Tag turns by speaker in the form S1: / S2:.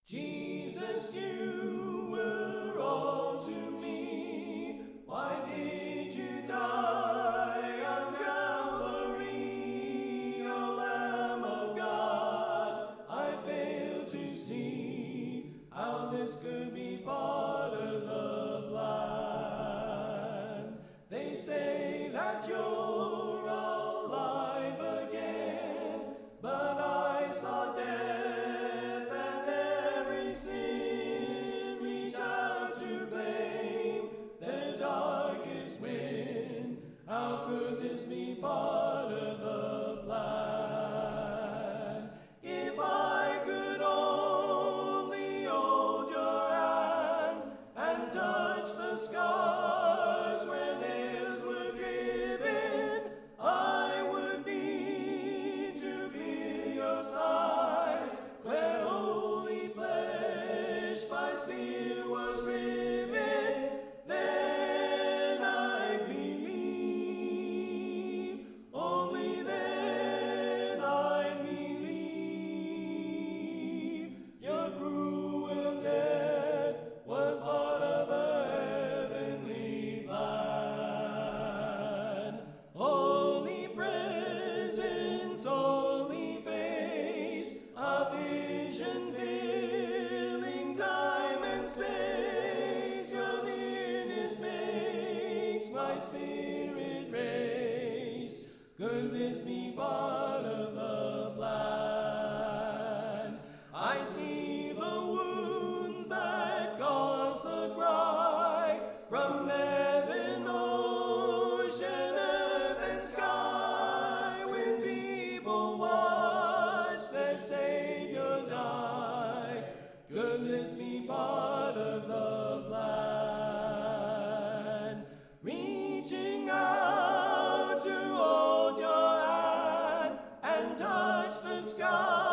S1: Jesus, you were all to me. Why did you die on Calvary, O Lamb of God? I fail to see how this could be part of the plan. They say that you're alive again, but I saw death. How could this be part of the plan? If I could only hold your hand and touch the scars where nails were driven, I would need to feel your side where holy flesh by spear was riven. Was part of a heavenly plan. Holy presence, holy face, a vision filling time and space. Your nearness makes my spirit race. Could this be part of the plan? I see the wounds that cause the cry from heaven, ocean, earth, and sky. When people watch their Savior die, could this be part of the plan? Reaching out to hold your hand and touch the sky.